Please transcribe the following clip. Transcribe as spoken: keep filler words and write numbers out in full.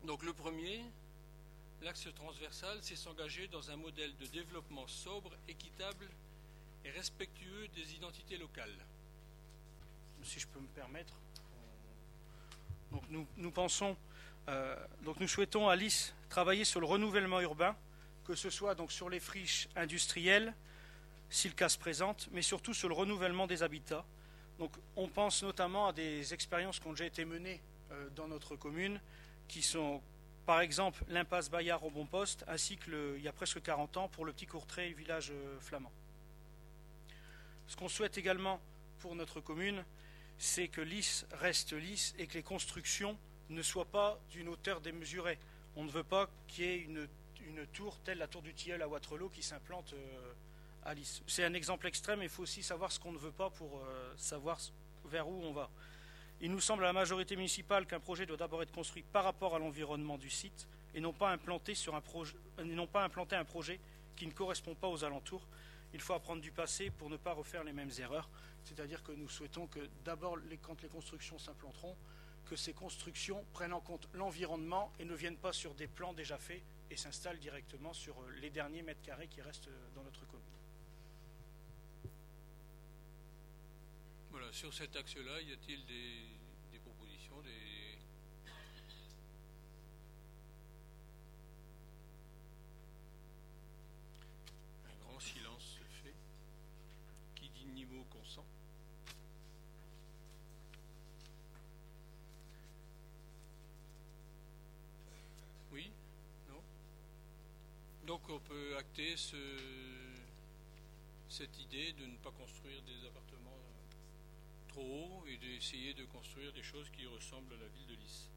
Donc le premier, l'axe transversal, c'est s'engager dans un modèle de développement sobre, équitable et respectueux des identités locales. Si je peux me permettre. Donc nous, nous pensons, euh, donc nous souhaitons à Lys travailler sur le renouvellement urbain, que ce soit donc sur les friches industrielles, si le cas se présente, mais surtout sur le renouvellement des habitats. Donc on pense notamment à des expériences qui ont déjà été menées euh, dans notre commune, qui sont par exemple l'impasse Bayard au Bon Poste, ainsi que le, il y a presque quarante ans pour le Petit Courtrai, village euh, flamand. Ce qu'on souhaite également pour notre commune, c'est que Lys reste lisse et que les constructions ne soient pas d'une hauteur démesurée. On ne veut pas qu'il y ait une, une tour telle la tour du Tilleul à Waterloo qui s'implante euh, à Lys. C'est un exemple extrême, il faut aussi savoir ce qu'on ne veut pas pour euh, savoir vers où on va. Il nous semble à la majorité municipale qu'un projet doit d'abord être construit par rapport à l'environnement du site et non pas implanter, sur un projet, non pas implanter un projet qui ne correspond pas aux alentours. Il faut apprendre du passé pour ne pas refaire les mêmes erreurs. C'est-à-dire que nous souhaitons que d'abord, quand les constructions s'implanteront, que ces constructions prennent en compte l'environnement et ne viennent pas sur des plans déjà faits et s'installent directement sur les derniers mètres carrés qui restent dans notre commune. Voilà, sur cet axe-là, y a-t-il des, des propositions, des... Un grand silence se fait. Qui dit ni mot consent. Oui? Non? Donc on peut acter ce, cette idée de ne pas construire des appartements trop haut et d'essayer de construire des choses qui ressemblent à la ville de Lys.